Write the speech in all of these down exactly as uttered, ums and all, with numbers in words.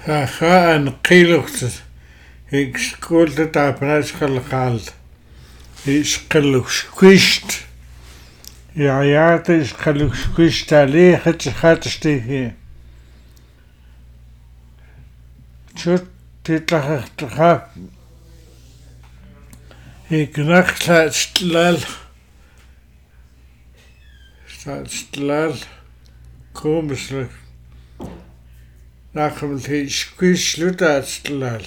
Aha an qilux Excluded abnaskalqal isqaluxquist يعيات isqaluxquist عليه خدش خاتشتيه شوت تطلع تخاف هيك نخلة استلال استلال كومس لك ناخم تيشكوش لتا استلال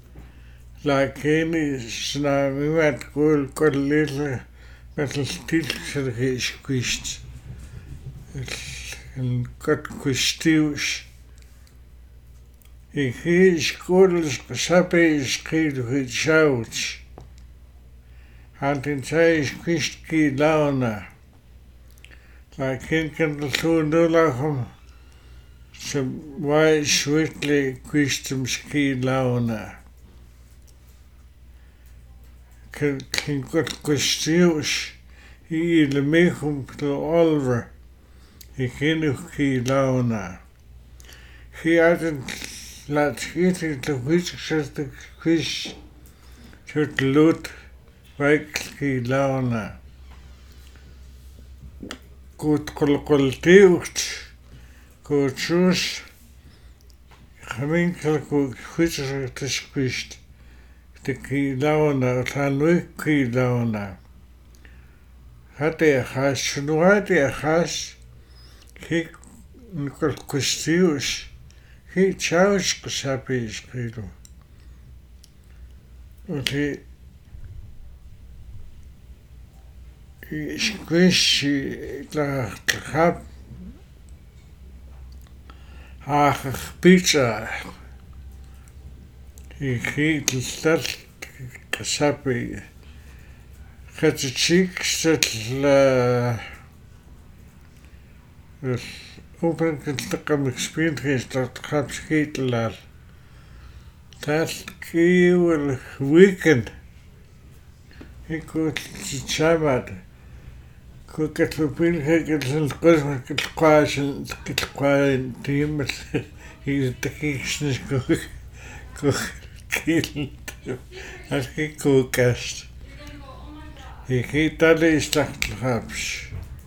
لكن سنامي ما تقول كل ليلة مثل تلك إشكوشت الكت كوشتيوش إيه إشكول سابي إشكيل في تشاوتش هانتين ساي إشكوشت كي لاونا لكن كنت لسون لهم سواي شويتلي كوشت مشكي لاونا كن كنت كوشتيوش هي لميكم كالأولفر يكينو كي لاونا هي عادن لا تخيتي تلويش شرط كوش شرط لوت وايك كي لاونا كوت قل قلتيوش كوت شوش خمين كالكو كوش شرط كوشت تكي لاونا تانوي كي لاونا هاتي أخاش شنو هاتي أخاش كي نقول كستيوش كي تشاوش كسابيش كيلو وكي إشكوش تلخاب هاخ بيتزا كي تلتل كسابي خاتشيك ستل Open kan experience dat gaat schieten dat keer weekend ik kon sabat kon het verpil ik het kos met het kwaas het kwaas team is de kiesnis kook kook kiel als ik kookast ik heet dat is dat grapsch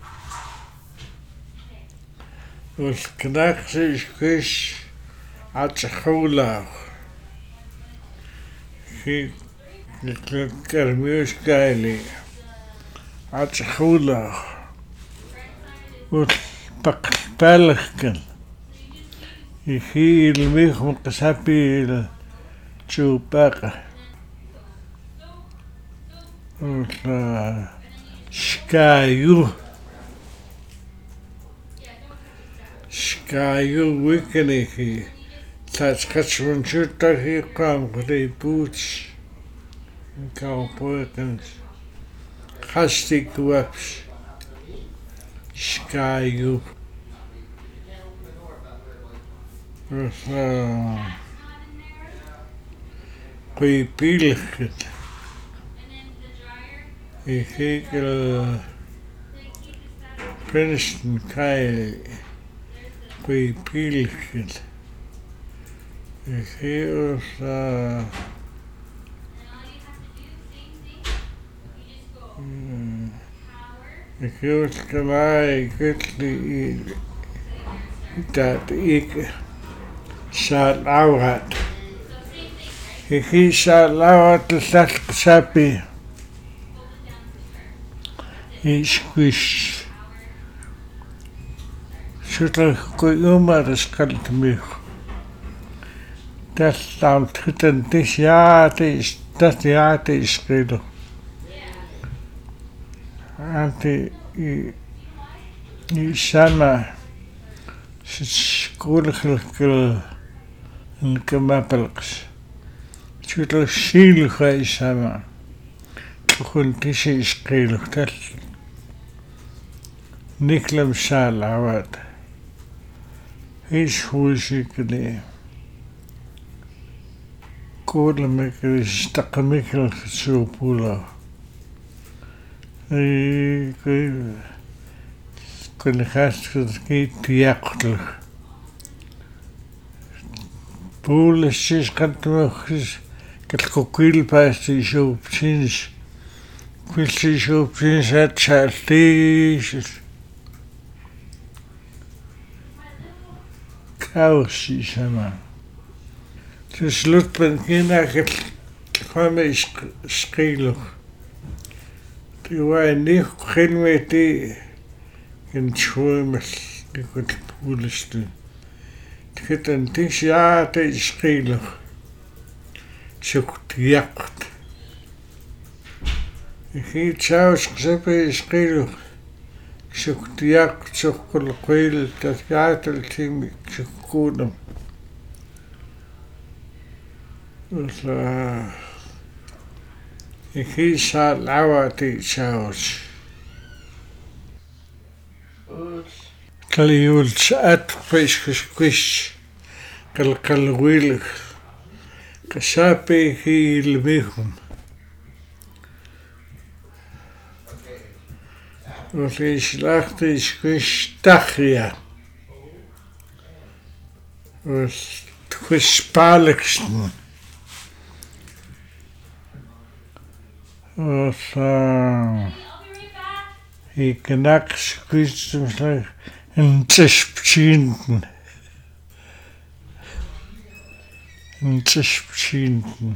والكناخ إشكش عتحولا في الكرميوش كايلي عتحولا والبقتالخكن يخي الميخ مقسابي الشوباقة والشكايو Skyju wikkeniki, dat schatsen jutter hier kwam de boots, cowboykens, gastik waps, Skyju. Goeie pielget. Ik kijk er Princeton Kyle. Goeie pielget. Ik heel uh, ik heel gelijk dat ik zal ouwet. Ik zal ouwet de stad sapi. Ik squish. Zullen koeien dat skalt me. Dat staat het en het is ja, het is dat ja, het is schelen. En die die samen schooligelijk en gemakkelijks. Zullen zielig wij samen. Gewoon het is is schelen. Dat Niklem Salawat. Is hoe ik nee. Koorlemekkel is stakemekkel gezoepula. Ik kon de gast het niet jachtelijk. Puulassis qatmuqsis kalququilpaasti suupsinis quilsi suupsinis atsaltiisis kaussi sama til slut begynder jeg at komme i skriler. Det var en ny kring med det en tjurmel det kunne puulastin Kitten tis jaate i skriler. Sukt jakt. Ik hiet saus geseppe i skriler. Sukt jakt sukkul quil dat jaatel tim sukkunum. Så ik hiet sa lawa ti saus. Kaliuls atpes quish kal kalwil kasape hil mihum Wat is lachte is quish tachia Was quish paleksten Was ik knaks quish een zespchienten. Een zespchienten.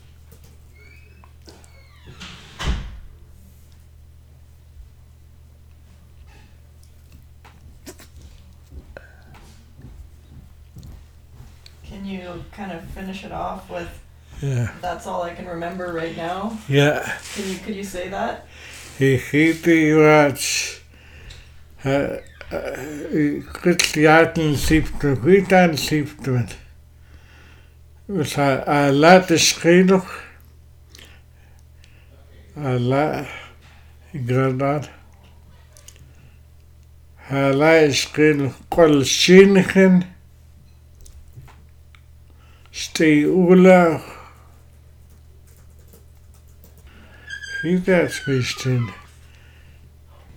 Can you kind of finish it off with, Yeah. that's all I can remember right now? Yeah. Can you, could you say that? Ik hiet die wat Christiaten siebten, Christiaten siebten. Dus hij laat de schedel, hij laat, ik ga daar, hij laat de schedel kolzinigen, stee oorlog. Zie dat, Christian.